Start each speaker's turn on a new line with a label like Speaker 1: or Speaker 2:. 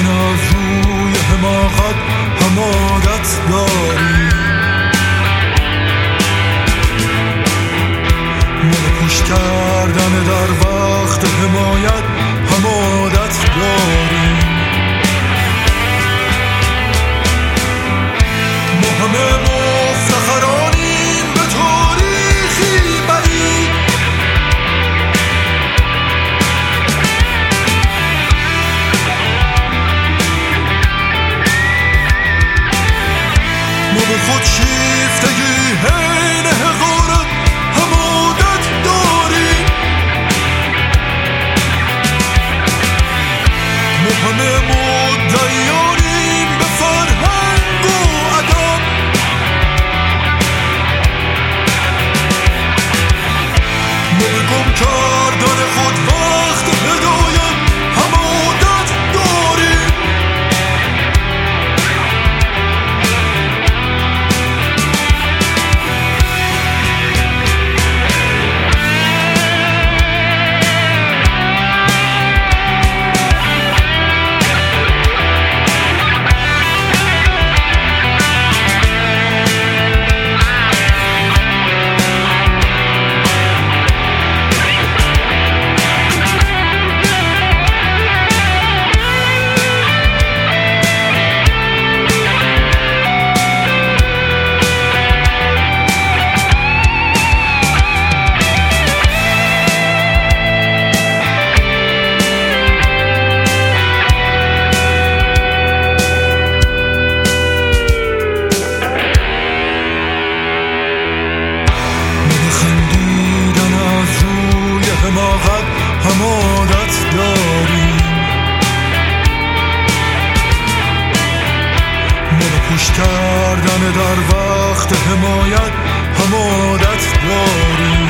Speaker 1: از روی حماقت حمادت داریم، ما به پوش کردن در وقت حمایت حمادت داریم. ما همه مفتخرانیم به تاریخی بعید، ما به خود شیفتگی حین حقارت حمادت داریم. ما همه مدعیانیم به فرهنگ و ادب، ما به گم کردن خود وقت هدایت حمادت داریم. حماقت حمادت داریم، ما به پوش کردن در وقت حمایت حمادت داریم.